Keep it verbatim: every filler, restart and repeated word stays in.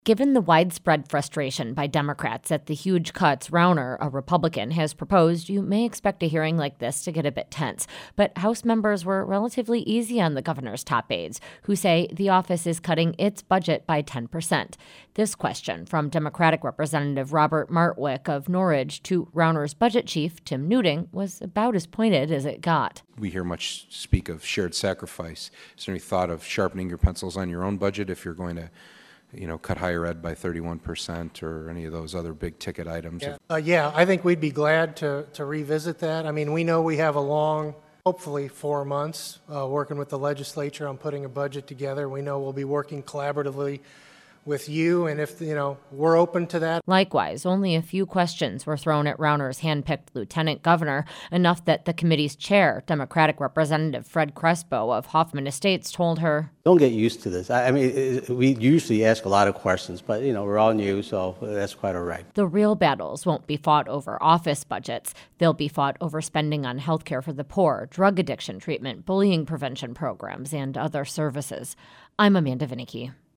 Given the widespread frustration by Democrats at the huge cuts Rauner, a Republican, has proposed, you may expect a hearing like this to get a bit tense. But House members were relatively easy on the governor's top aides, who say the office is cutting its budget by ten percent. This question from Democratic Representative Robert Martwick of Norridge to Rauner's budget chief, Tim Newting, was about as pointed as it got. We hear much speak of shared sacrifice. Is there any thought of sharpening your pencils on your own budget if you're going to you know, cut higher ed by thirty-one percent or any of those other big ticket items? Yeah, uh, yeah I think we'd be glad to, to revisit that. I mean, we know we have a long, hopefully four months, uh, working with the legislature on putting a budget together. We know we'll be working collaboratively with you, and if, you know, we're open to that. Likewise, only a few questions were thrown at Rauner's hand-picked lieutenant governor, enough that the committee's chair, Democratic Representative Fred Crespo of Hoffman Estates, told her, "Don't get used to this. I mean, we usually ask a lot of questions, but, you know, we're all new, so that's quite all right." The real battles won't be fought over office budgets. They'll be fought over spending on health care for the poor, drug addiction treatment, bullying prevention programs, and other services. I'm Amanda Vinicky.